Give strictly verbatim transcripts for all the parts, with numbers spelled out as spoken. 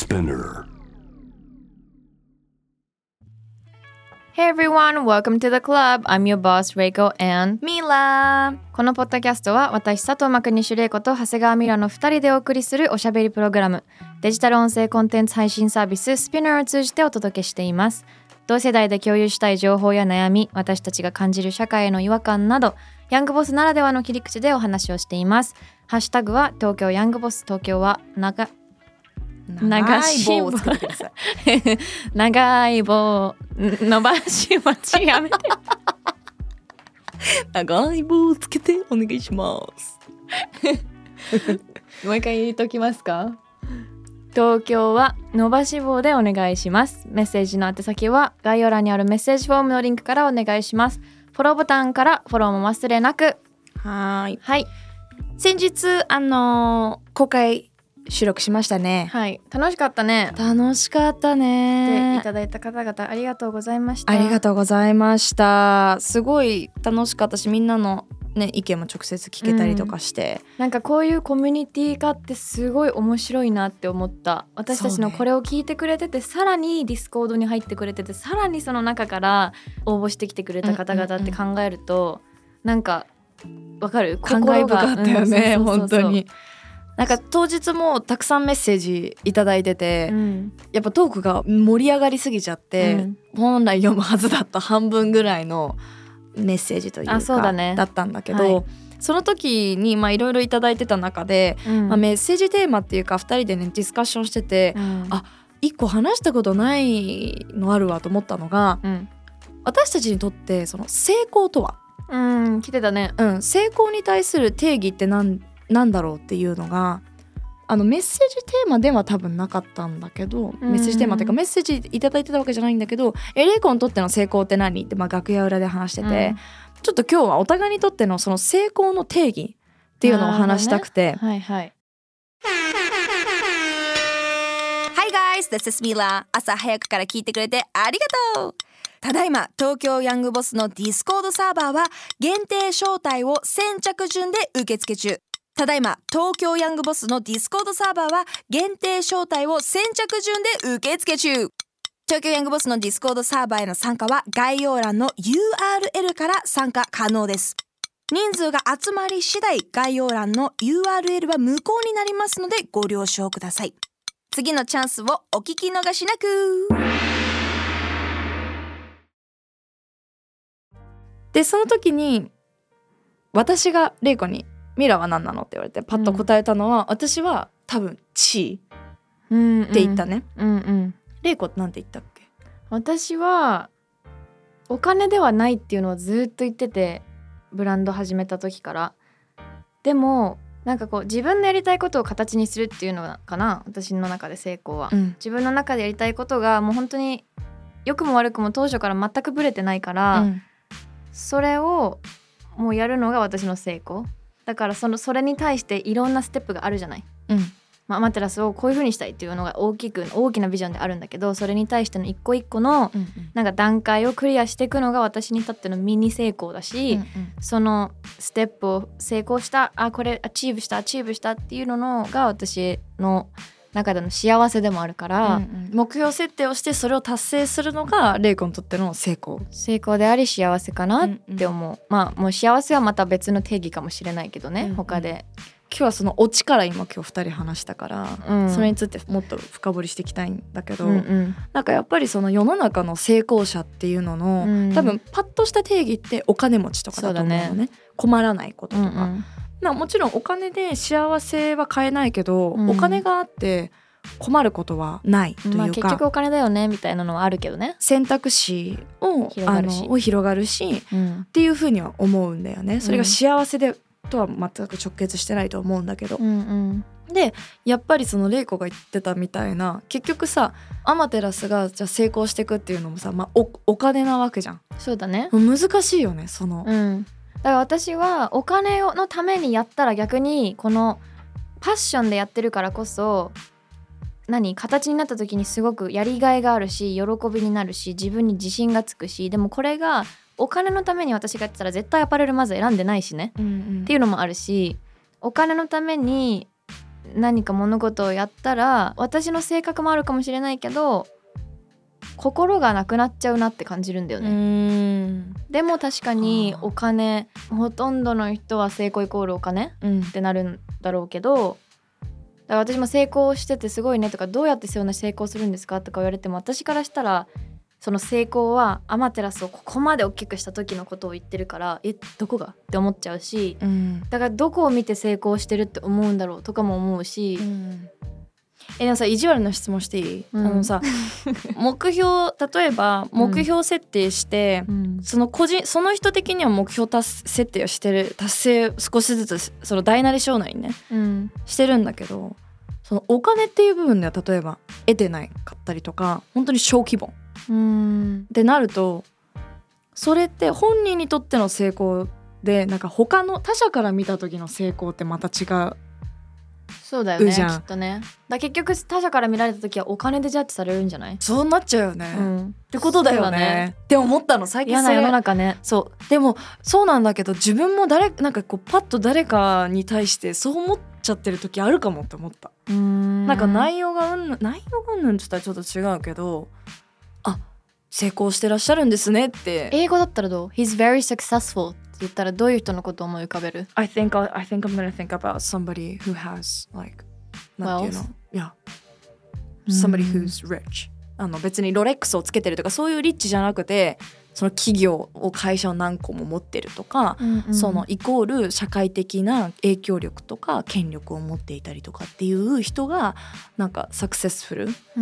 Spinner. Hey everyone, welcome to the club. I'm your boss, Reiko and Mila. このポッドキャストは私、佐藤真国主玲子と長谷川ミラのふたりでお送りするおしゃべりプログラム、デジタル音声コンテンツ配信サービス Spinner を通じてお届けしています。同世代で共有したい情報や悩み、私たちが感じる社会への違和感など、ヤングボスならではの切り口でお話をしています。ハッシュタグは東京ヤングボス、東京は長長い棒をつけてください。 長い棒伸ばし待ちやめて長い棒をつけてお願いしますもう一回言いときますか。東京は伸ばし棒でお願いします。メッセージの宛先は概要欄にあるメッセージフォームのリンクからお願いします。フォローボタンからフォローも忘れなく。 はい、 はい、 先日あのー、公開収録しましたね。 はい、楽しかったね。 楽しかったね。 でいただいた方々ありがとうございました。 ありがとうございました。すごい楽しかったし、みんなの、ね、意見も直接聞けたりとかして、 うん、なんかこういうコミュニティ化ってすごい面白いなって思った。私たちのこれを聞いてくれてて、さらにディスコードに入ってくれてて、さらにその中から応募してきてくれた方々って考えると、うんうんうん、なんかわかる？ 感慨深かったよね、 うん、 本当に。なんか当日もたくさんメッセージいただいてて、うん、やっぱトークが盛り上がりすぎちゃって、うん、本来読むはずだった半分ぐらいのメッセージというかあ、そうだね、 だったんだけど、はい、その時にいろいろいただいてた中で、うんまあ、メッセージテーマっていうかふたりでねディスカッションしてて、うん、あ一個話したことないのあるわと思ったのが、うん、私たちにとってその成功とは、 うん、来てたね、 うん、成功に対する定義って何なんだろうっていうのがあのメッセージテーマでは多分なかったんだけど、メッセージテーマっていうかメッセージいただいてたわけじゃないんだけど、えレイコにとっての成功って何って、まあ、楽屋裏で話してて、うん、ちょっと今日はお互いにとってのその成功の定義っていうのを話したくて、 ね、はいはい。 Hi guys, this is Mila. 朝早くから聞いてくれてありがとう。ただいま東京ヤングボスのディスコードサーバーは限定招待を先着順で受付中。ただいま東京ヤングボスのディスコードサーバーは限定招待を先着順で受付中。東京ヤングボスのディスコードサーバーへの参加は概要欄の ユーアールエル から参加可能です。人数が集まり次第概要欄の ユーアールエル は無効になりますのでご了承ください。次のチャンスをお聞き逃しなく。 でその時に私がレイコにミラは何なのって言われてパッと答えたのは、うん、私は多分地位って言ったね、 うんうん、 レイコってなんて言ったっけ？ 私はお金ではないっていうのをずっと言ってて、ブランド始めた時から。でもなんかこう自分のやりたいことを形にするっていうのかな、私の中で成功は、うん、自分の中でやりたいことがもう本当に良くも悪くも当初から全くブレてないから、うん、それをもうやるのが私の成功だから、そのそれに対していろんなステップがあるじゃない、うんまあ、アマテラスをこういう風にしたいっていうのが大きく大きなビジョンであるんだけど、それに対しての一個一個のなんか段階をクリアしていくのが私にとってのミニ成功だし、うんうん、そのステップを成功した、あこれアチーブしたアチーブしたっていうののが私の中での幸せでもあるから、うんうん、 目標設定をしてそれを達成するのがレイコにとっての成功成功であり幸せかなって思う、うんうん、まあもう幸せはまた別の定義かもしれないけどね、うんうん、他で今日はそのオチから今今日ふたり話したから、うん、それについてもっと深掘りしていきたいんだけど、うんうん、なんかやっぱりその世の中の成功者っていうのの、うん、多分パッとした定義ってお金持ちとかだと思うの ね, ね困らないこととか、うんうんまあ、もちろんお金で幸せは買えないけど、うん、お金があって困ることはないというか、まあ、 結局お金だよねみたいなのはあるけどね、 選択肢を広がるし、あの広がるし、うん、っていうふうには思うんだよね。それが幸せでとは全く直結してないと思うんだけど、うんうん、でやっぱりそのレイコが言ってたみたいな、結局さアマテラスがじゃあ成功していくっていうのもさ、まあ、お, お金なわけじゃん。 そうだね、 難しいよねその、 うん、だから私はお金のためにやったら逆にこのパッションでやってるからこそ何形になった時にすごくやりがいがあるし喜びになるし自分に自信がつくし、でもこれがお金のために私がやってたら絶対アパレルまず選んでないしね、うんうん、っていうのもあるし、お金のために何か物事をやったら私の性格もあるかもしれないけど心がなくなっちゃうなって感じるんだよね。うーんでも確かにお金ほとんどの人は成功イコールお金、うん、ってなるんだろうけど、だから私も成功しててすごいねとかどうやってそんな成功するんですかとか言われても私からしたらその成功はアマテラスをここまで大きくした時のことを言ってるからえどこがって思っちゃうし、うん、だからどこを見て成功してるって思うんだろうとかも思うし、うん、 えでもさ意地悪な質問していい、うん、あのさ目標例えば目標設定して、うん、その個人その人的には目標達設定をしてる達成少しずつその大なり小なりね、うん、してるんだけどそのお金っていう部分では例えば得てないかったりとか本当に小規模うんってなるとそれって本人にとっての成功でなんか他の他者から見た時の成功ってまた違う。 そうだよねきっとね。だ結局他者から見られた時はお金でジャッジされるんじゃない？ そうなっちゃうよね、うん、ってことだよ ね, ねって思ったの最近。 嫌な世の中ね。 そうでもそうなんだけど自分も誰なんかこうパッと誰かに対してそう思っちゃってる時あるかもって思った。うーんなんか内容がうんぬん内容がうんぬんって言ったらちょっと違うけどあ成功してらっしゃるんですねって。 英語だったらどう？ He's very successfulって言ったらどういう人のことを思い浮かべる？ I think, I think I'm gonna think about somebody who has like なんていうの Yeah somebody who's rich、うん、あの別にロレックスをつけてるとかそういうリッチじゃなくてその企業を会社を何個も持ってるとか、うんうん、そのイコール社会的な影響力とか権力を持っていたりとかっていう人がなんかサクセスフル、うん、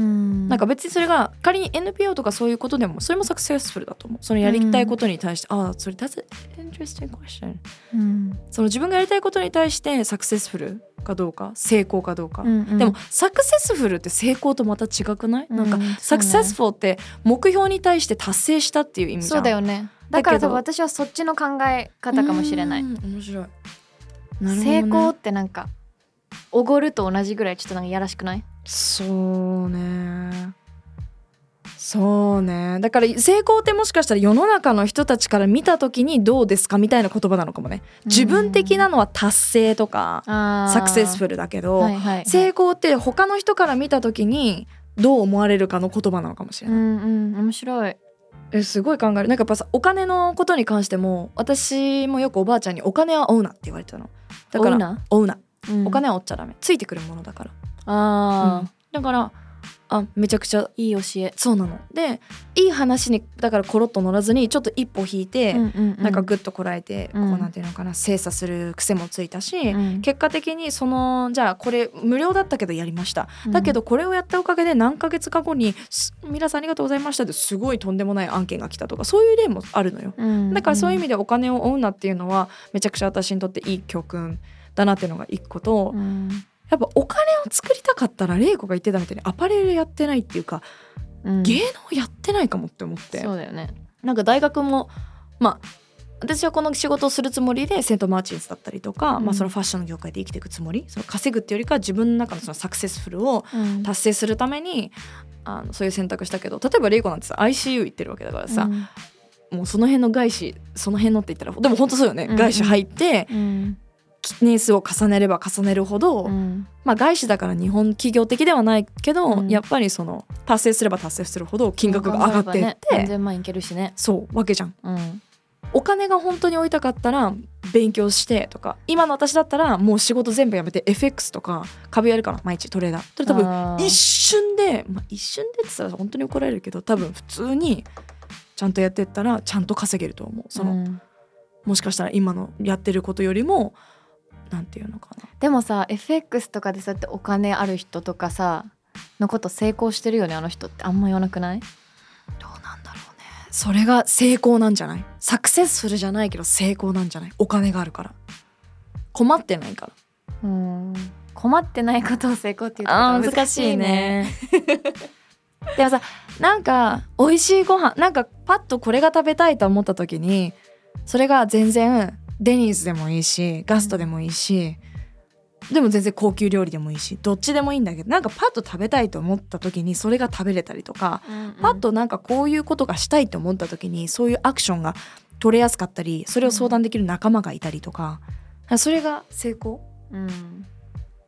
なんか別にそれが仮に エヌピーオー とかそういうことでもそれもサクセスフルだと思う。そのやりたいことに対して、うん、あそれ that's an interesting question、うん、その自分がやりたいことに対してサクセスフルかどうか成功かどうか、うんうん、でもサクセスフルって成功とまた違くない？うん、なんかサクセスフルって目標に対して達成したっていう意味じゃん。 そうだよね。だから多分私はそっちの考え方かもしれない。 面白い。 なるほどね。成功ってなんかおごると同じぐらいちょっとなんかやらしくない？ そうねそうねだから成功ってもしかしたら世の中の人たちから見た時にどうですかみたいな言葉なのかもね。自分的なのは達成とかサクセスフルだけど、はいはいはい、成功って他の人から見た時にどう思われるかの言葉なのかもしれない。うんうん面白い。 えすごい考える。なんかやっぱさお金のことに関しても私もよくおばあちゃんにお金は追うなって言われてたの。だから追うな、うん、お金は追っちゃダメついてくるものだから。あ、うん、だからあめちゃくちゃいい教え。 そうなのでいい話にだからコロッと乗らずにちょっと一歩引いて、うんうんうん、なんかグッとこらえて、うん、こうなんていうのかな精査する癖もついたし、うん、結果的にそのじゃあこれ無料だったけどやりました、うん、だけどこれをやったおかげで何ヶ月か後に皆さんありがとうございましたってすごいとんでもない案件が来たとかそういう例もあるのよ、うんうん、だからそういう意味でお金を追うなっていうのはめちゃくちゃ私にとっていい教訓だなっていうのが一個と、うんやっぱお金を作りたかったら玲子が言ってたみたいにアパレルやってないっていうか、うん、芸能やってないかもって思って。 そうだよね。 なんか大学もまあ私はこの仕事をするつもりでセントマーチンズだったりとか、うんまあ、そのファッションの業界で生きていくつもりその稼ぐっていうよりかは自分の中のそのサクセスフルを達成するために、うん、あのそういう選択したけど例えば玲子なんてさ アイシーユー 行ってるわけだからさ、うん、もうその辺の外資その辺のって言ったらでも本当そうよね、うんうん、外資入って、うん年数を重ねれば重ねるほど、うんまあ、外資だから日本企業的ではないけど、うん、やっぱりその達成すれば達成するほど金額が上がっていって、ね、 さんぜんまんいけるしね。 そうわけじゃん、うん、お金が本当に追いたかったら勉強してとか今の私だったらもう仕事全部やめて エフエックス とか株やるから毎日トレーダーそれ多分一瞬で、まあ、一瞬でって言ったら本当に怒られるけど多分普通にちゃんとやってったらちゃんと稼げると思う。その、うん、もしかしたら今のやってることよりもなんていうのかな。 でもさ エフエックス とかでそうやってお金ある人とかさのこと成功してるよねあの人ってあんま言わなくない？ どうなんだろうね。それが成功なんじゃない？サクセスフルじゃないけど成功なんじゃない？お金があるから困ってないから。 うーん困ってないことを成功って言うと難しいねでもさなんか美味しいご飯なんかパッとこれが食べたいと思った時にそれが全然デニーズでもいいしガストでもいいし、うん、でも全然高級料理でもいいしどっちでもいいんだけどなんかパッと食べたいと思った時にそれが食べれたりとか、うんうん、パッとなんかこういうことがしたいと思った時にそういうアクションが取れやすかったりそれを相談できる仲間がいたりとか、うん、それが成功、うん、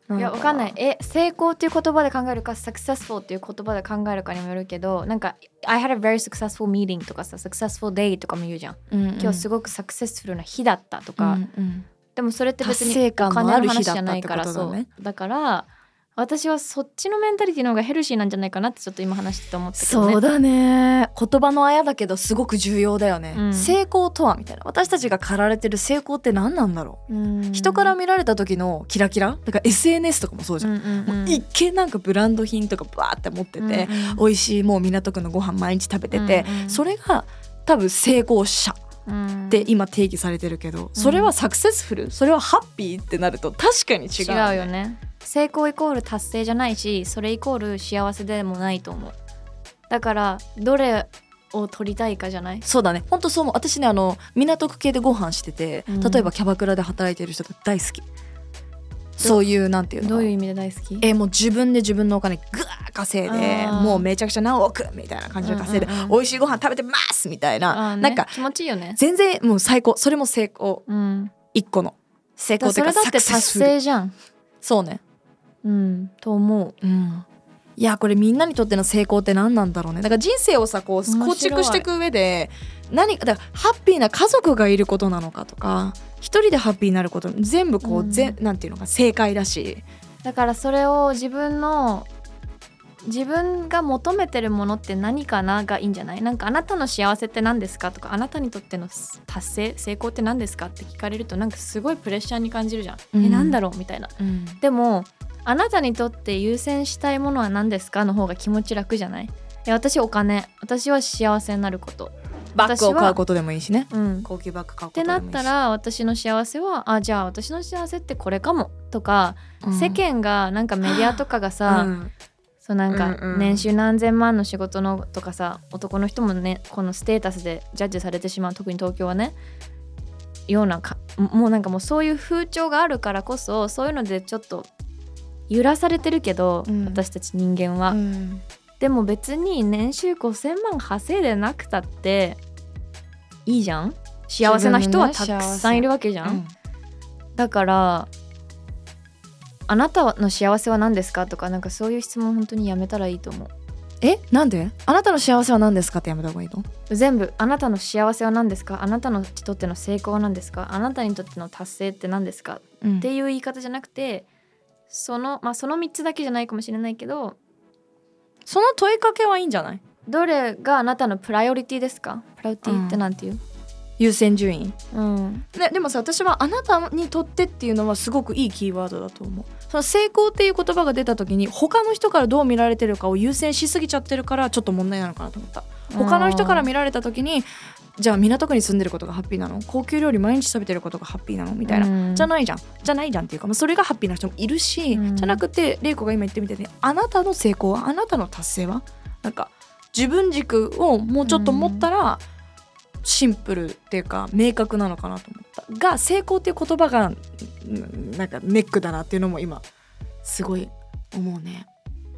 いやわかんない。え成功っていう言葉で考えるか successful っていう言葉で考えるかにもよるけど、なんか I had a very successful meeting とかさ successful day とかも言うじゃん、うんうん、今日すごくサクセスフルな日だったとか、うんうん、でもそれって別にお金の話じゃないから、そうだから私はそっちのメンタリティの方がヘルシーなんじゃないかなってちょっと今話してて思ったけどね。 そうだね、言葉のあやだけどすごく重要だよね、うん、成功とはみたいな、私たちが駆られてる成功って何なんだろう、うん、人から見られた時のキラキラだから エスエヌエス とかもそうじゃん、うんうんうん、もう一見なんかブランド品とかバーって持ってて、うんうん、美味しいもう港区のご飯毎日食べてて、うんうん、それが多分成功者って今定義されてるけど、うん、それはサクセスフル、それはハッピーってなると確かに違う、ね、 違うよね。成功イコール達成じゃないし、それイコール幸せでもないと思う。だからどれを取りたいかじゃない？ そうだね、本当そう思う。私ね、あの港区系でご飯してて、例えばキャバクラで働いてる人が大好き、うん、そういうなんていうの、 どういう意味で大好き？ えもう自分で自分のお金グワー稼いで、もうめちゃくちゃ何億みたいな感じで稼いで、うんうんうん、美味しいご飯食べてますみたいな、ね、なんか気持ちいいよね。 全然もう最高、それも成功、うん、一個の成功というかそれだって達成じゃん。 そうね、 うんと思う、うん、 いやこれみんなにとっての成功って何なんだろうね。だから人生をさこう構築していく上で何だからハッピーな家族がいることなのかとか、一人でハッピーになること全部こう、うん、ぜなんていうのか正解だし、 だからそれを自分の自分が求めてるものって何かながいいんじゃない？なんかあなたの幸せって何ですかとか、あなたにとっての達成成功って何ですかって聞かれるとなんかすごいプレッシャーに感じるじゃん、うん、えなんだろうみたいな、うん、でもあなたにとって優先したいものは何ですかの方が気持ち楽じゃない？いや私お金、私は幸せになること、 バッグを買うことでもいいしね、うん、高級バッグ買うことでもいいしってなったら、私の幸せはあじゃあ私の幸せってこれかもとか、うん、世間がなんかメディアとかがさ、うん、そうなんか年収何千万の仕事のとかさ、男の人もねこのステータスでジャッジされてしまう、特に東京はねようなか、もうなんかもうそういう風潮があるからこそ、そういうのでちょっと揺らされてるけど、うん、私たち人間は、うん、でも別に年収ごせんまん稼いでなくたっていいじゃん。幸せな人はたくさんいるわけじゃん、うん、だからあなたの幸せは何ですかとか、なんかそういう質問本当にやめたらいいと思う。 えなんで？あなたの幸せは何ですかってやめた方がいいの？ 全部あなたの幸せは何ですか、あなたにとっての成功は何ですか、あなたにとっての達成って何ですか、うん、っていう言い方じゃなくて、そのまあそのみっつだけじゃないかもしれないけど、 その問いかけはいいんじゃない？ どれがあなたのプライオリティですか？プライオリティってなんていう、うん、 優先順位、うんね、でもさ私はあなたにとってっていうのはすごくいいキーワードだと思う。その成功っていう言葉が出た時に他の人からどう見られてるかを優先しすぎちゃってるからちょっと問題なのかなと思った。他の人から見られた時にじゃあ港区に住んでることがハッピーなの、高級料理毎日食べてることがハッピーなのみたいな、うん、じゃないじゃんじゃないじゃんっていうか、まあ、それがハッピーな人もいるし、うん、じゃなくて玲子が今言ってみたようにあなたの成功はあなたの達成はなんか自分軸をもうちょっと持ったら、うん、シンプルっていうか明確なのかなと思ったが、成功っていう言葉がなんかネックだなっていうのも今すごい思うね。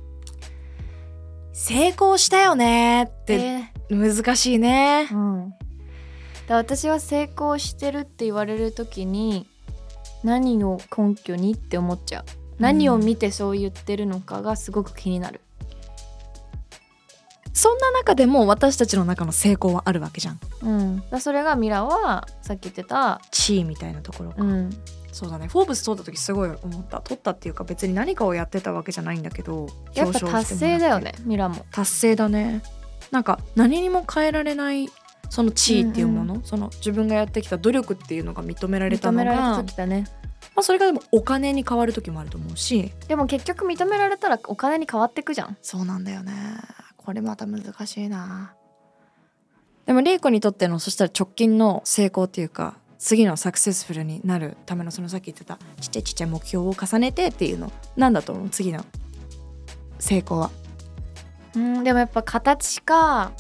成功したよねって難しいね、えーうん、 だ私は成功してるって言われる時に何を根拠にって思っちゃう、何を見てそう言ってるのかがすごく気になる、 うん、そんな中でも私たちの中の成功はあるわけじゃん、 うん、だそれがミラはさっき言ってた地位みたいなところか、うん、そうだね。フォーブス取った時すごい思った。取ったっていうか別に何かをやってたわけじゃないんだけど、 やっぱ達成だよね。ミラも達成だね。なんか何にも変えられないその地位っていうもの、うんうん、その自分がやってきた努力っていうのが認められたのが認められた時だね。まあ、それがでもお金に変わる時もあると思うし、 でも結局認められたらお金に変わってくじゃん。 そうなんだよね。これまた難しいな。でも玲子にとってのそしたら直近の成功っていうか次のサクセスフルになるためのそのさっき言ってたちっちゃいちっちゃい目標を重ねてっていうのなんだと思う？次の成功は。 うんでもやっぱ形か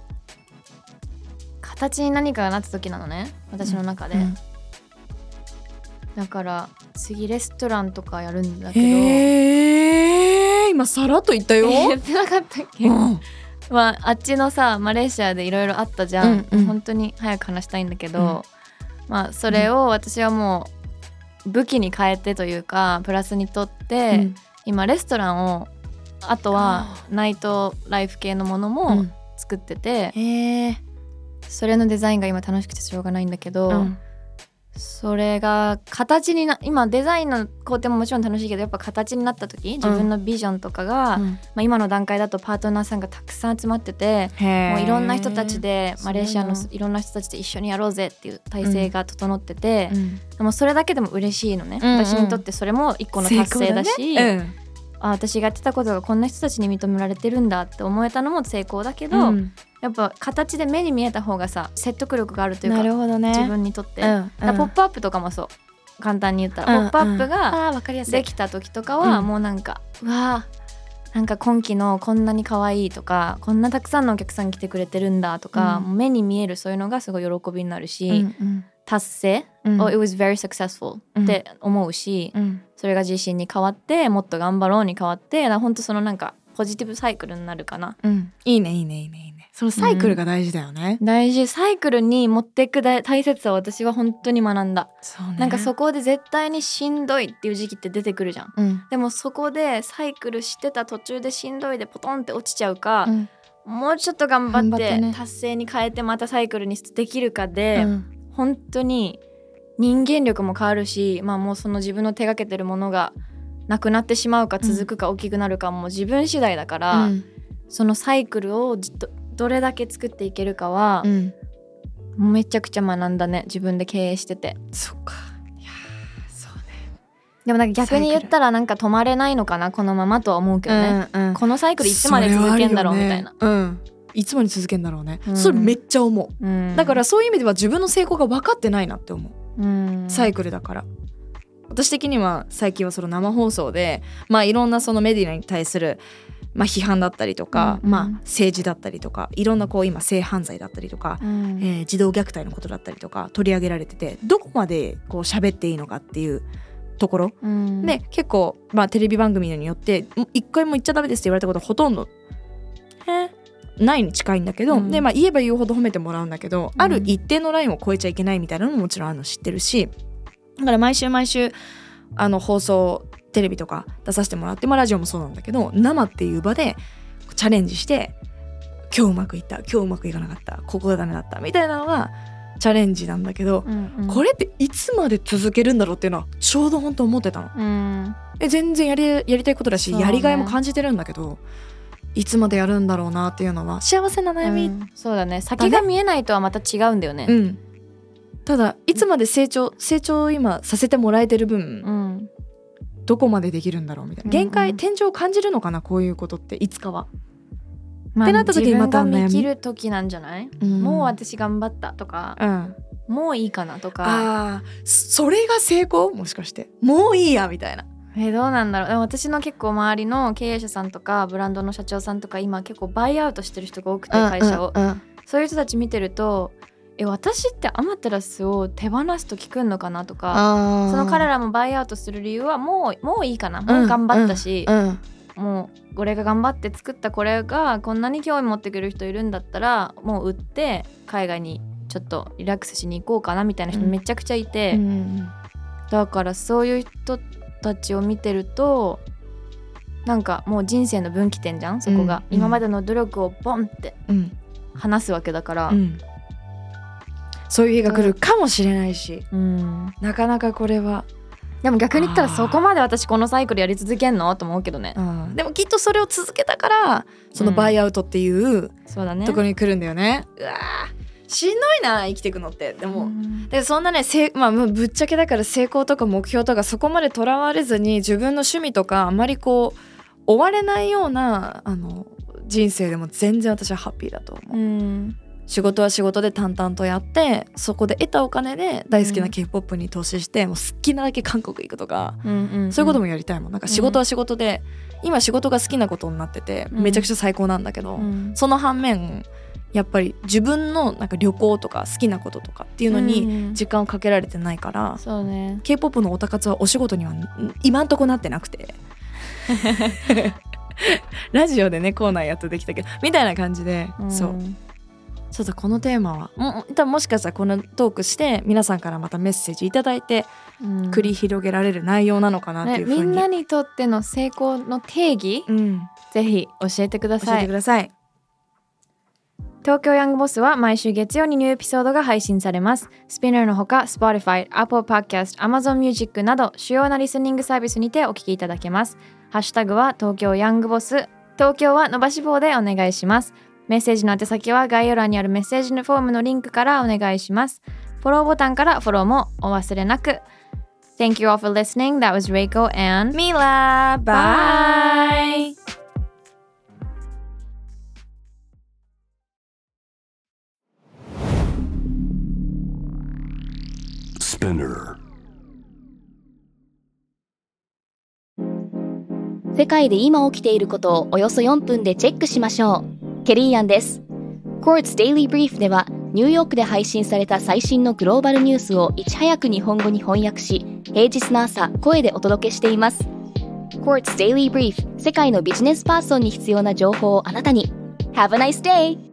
形に何かがなった時なのね、私の中で、うんうん、だから次レストランとかやるんだけど、 へー今さらっと言ったよ。 言ってなかったっけ、うんまあ、あっちのさマレーシアでいろいろあったじゃん、うんうん、本当に早く話したいんだけど、うんまあ、それを私はもう武器に変えてというかプラスにとって、うん、今レストランをあとはナイトライフ系のものも作ってて、うん、へー、それのデザインが今楽しくてしょうがないんだけど、うん、それが形にな今デザインの工程ももちろん楽しいけどやっぱ形になった時自分のビジョンとかが、うんまあ、今の段階だとパートナーさんがたくさん集まっててもういろんな人たちでマレーシアのいろんな人たちで一緒にやろうぜっていう体制が整ってて、うん、でもそれだけでも嬉しいのね、うんうん、私にとってそれも一個の達成だし、だね、うんあ私がやってたことがこんな人たちに認められてるんだって思えたのも成功だけど、うん、やっぱ形で目に見えた方がさ説得力があるというか、なるほどね、自分にとって、うんうん、ポップアップとかもそう簡単に言ったら、うんうん、ポップアップができた時とかはもうなんか、うん、うわなんか今期のこんなに可愛いとかこんなたくさんのお客さん来てくれてるんだとか、うん、目に見えるそういうのがすごい喜びになるし、うんうん達成、うん、oh, it was very successful、うん、って思うし、うん、それが自信に変わってもっと頑張ろうに変わって本当そのなんかポジティブサイクルになるかな、 うん、いいねいいねいいねいいねそのサイクルが大事だよね、 うん、大事サイクルに持っていく大切さを私は本当に学んだそう、ね、なんかそこで絶対にしんどいっていう時期って出てくるじゃん、うん、でもそこでサイクルしてた途中でしんどいでポトンって落ちちゃうか、うん、もうちょっと頑張って達成に変えてまたサイクルにできるかで、うん本当に人間力も変わるし、まあ、もうその自分の手がけてるものがなくなってしまうか続くか大きくなるかも自分次第だから、うん、そのサイクルを ど, どれだけ作っていけるかは、うん、めちゃくちゃ学んだね自分で経営してて。 そっかいやそうね。 でもなんか逆に言ったらなんか止まれないのかなこのままとは思うけどね、うんうん、このサイクルいつまで続けんだろうみたいな、 うんいつまで続けんだろうね、うん、それめっちゃ思う、うん、だからそういう意味では自分の成功が分かってないなって思う、うん、サイクルだから私的には最近はその生放送で、まあ、いろんなそのメディアに対する、まあ、批判だったりとか、うんまあ、政治だったりとかいろんなこう今性犯罪だったりとか、うんえー、児童虐待のことだったりとか取り上げられててどこまでこう喋っていいのかっていうところ、うん、で結構、まあ、テレビ番組によって一回も言っちゃダメですって言われたことほとんどえないに近いんだけど、うんでまあ、言えば言うほど褒めてもらうんだけど、うん、ある一定のラインを超えちゃいけないみたいなのももちろんあるの知ってるしだから毎週毎週あの放送テレビとか出させてもらって、まあ、ラジオもそうなんだけど生っていう場でチャレンジして今日うまくいった今日うまくいかなかったここがダメだったみたいなのがチャレンジなんだけど、うんうん、これっていつまで続けるんだろうっていうのはちょうど本当思ってたの、うん、え全然やり、やりたいことだし、ね、やりがいも感じてるんだけどいつまでやるんだろうなっていうのは幸せな悩み、うん、 そうだね先が見えないとはまた違うんだよね、うん、 ただいつまで成長成長を今させてもらえてる分、うん、どこまでできるんだろうみたいな限界、うんうん、天井を感じるのかなこういうことっていつかは、 まあ、ってなった時にまた悩み自分が見切る時なんじゃない、うん、もう私頑張ったとか、うん、もういいかなとかあそれが成功もしかしてもういいやみたいなえどうなんだろう私の結構周りの経営者さんとかブランドの社長さんとか今結構バイアウトしてる人が多くて会社を、うんうんうん、そういう人たち見てるとえ私ってアマテラスを手放す時来んのかなとかその彼らもバイアウトする理由はもう、もういいかなもう頑張ったし、うんうんうん、もう俺が頑張って作ったこれがこんなに興味持ってくる人いるんだったらもう売って海外にちょっとリラックスしに行こうかなみたいな人めちゃくちゃいて、うんうん、だからそういう人たちを見てるとなんかもう人生の分岐点じゃんそこが、うん、今までの努力をボンって話すわけだから、うん、 そういう日が来るかもしれないし、うん、なかなかこれはでも逆に言ったらそこまで私このサイクルやり続けんのと思うけどね、 うん、でもきっとそれを続けたからそのバイアウトっていう、うん、そうだね、ところに来るんだよね。うわしんどいな生きていくのってでも、うん、でそんなねせ、まあ、ぶっちゃけだから成功とか目標とかそこまでとらわれずに自分の趣味とかあまりこう追われないようなあの人生でも全然私はハッピーだと思う、うん、仕事は仕事で淡々とやってそこで得たお金で大好きな K-ポップ に投資して、うん、もう好きなだけ韓国行くとか、うんうんうん、そういうこともやりたいもん。なんか仕事は仕事で、うん、今仕事が好きなことになっててめちゃくちゃ最高なんだけど、うん、その反面やっぱり自分のなんか旅行とか好きなこととかっていうのに時間をかけられてないから、うん、そうね、K-ポップ のオタ活はお仕事には今んとこなってなくてラジオでねコーナーやっとできたけどみたいな感じで、うん、そうちょっとこのテーマは も, もしかしたらこのトークして皆さんからまたメッセージいただいて繰り広げられる内容なのかなっていうふうに、 ね、みんなにとっての成功の定義、うん、ぜひ教えてください。 教えてください。 東京ヤングボスは毎週月曜にニューエピソードが配信されます。スピナーのほか Spotify、Apple Podcast、Amazon Music など主要なリスニングサービスにてお聞きいただけます。ハッシュタグは東京ヤングボス、東京は伸ばし棒でお願いします。メッセージの宛先は概要欄にあるメッセージのフォームのリンクからお願いします。フォローボタンからフォローもお忘れなく。Thank you all for listening. That was Reiko and Mila. Bye. Spinner. 世界で今起きていることをおよそよんぷんでチェックしましょう。ケリーアンです。Quartz Daily Brief ではニューヨークで配信された最新のグローバルニュースをいち早く日本語に翻訳し、平日の朝声でお届けしています。Quartz Daily Brief、世界のビジネスパーソンに必要な情報をあなたに。Have a nice day!